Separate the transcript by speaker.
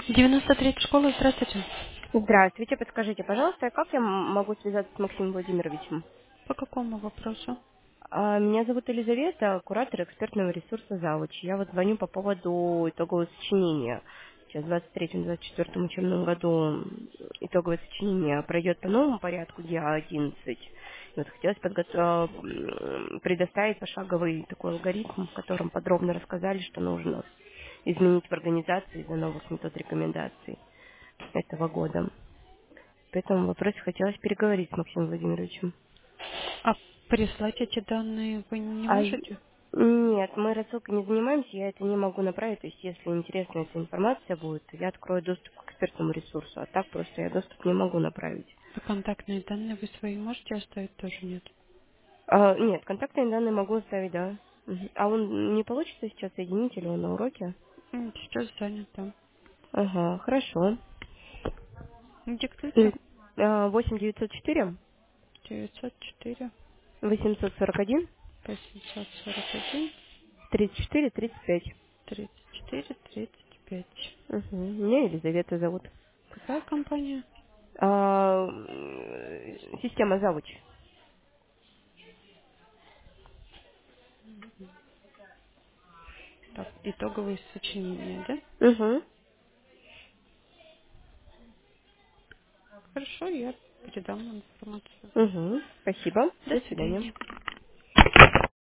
Speaker 1: 93 школа, здравствуйте.
Speaker 2: Здравствуйте, подскажите, пожалуйста, как я могу связаться с Максимом Владимировичем?
Speaker 1: По какому вопросу?
Speaker 2: Меня зовут Елизавета, куратор экспертного ресурса «Завуч». Я вот звоню по поводу итогового сочинения. Сейчас в 23-24 учебном году итоговое сочинение пройдет по новому порядку ГИА-11. Вот хотелось предоставить пошаговый такой алгоритм, в котором подробно рассказали, что нужно изменить в организации из-за новых метод рекомендаций этого года. По этому вопросу хотелось переговорить с Максимом Владимировичем.
Speaker 1: А прислать эти данные вы не
Speaker 2: А
Speaker 1: можете?
Speaker 2: нет, мы рассылкой не занимаемся, я это не могу направить. То есть, если интересная эта информация будет, то я открою доступ к экспертному ресурсу, а так просто я доступ не могу направить.
Speaker 1: А контактные данные вы свои можете оставить? Тоже нет.
Speaker 2: Нет, контактные данные могу оставить, да. Мгм. А он не получится сейчас соединить или он на уроке?
Speaker 1: Сейчас занят, да.
Speaker 2: Ага, хорошо.
Speaker 1: Диктуйте.
Speaker 2: 8 904
Speaker 1: 904
Speaker 2: 841
Speaker 1: 841
Speaker 2: 34 35.
Speaker 1: 34 35.
Speaker 2: Угу. Меня Елизавета зовут.
Speaker 1: Какая компания?
Speaker 2: Система завуч.
Speaker 1: Так, итоговые сочинения, да?
Speaker 2: Угу.
Speaker 1: Хорошо, я передам информацию.
Speaker 2: Угу. Спасибо.
Speaker 1: До
Speaker 2: До свидания.
Speaker 1: свидания.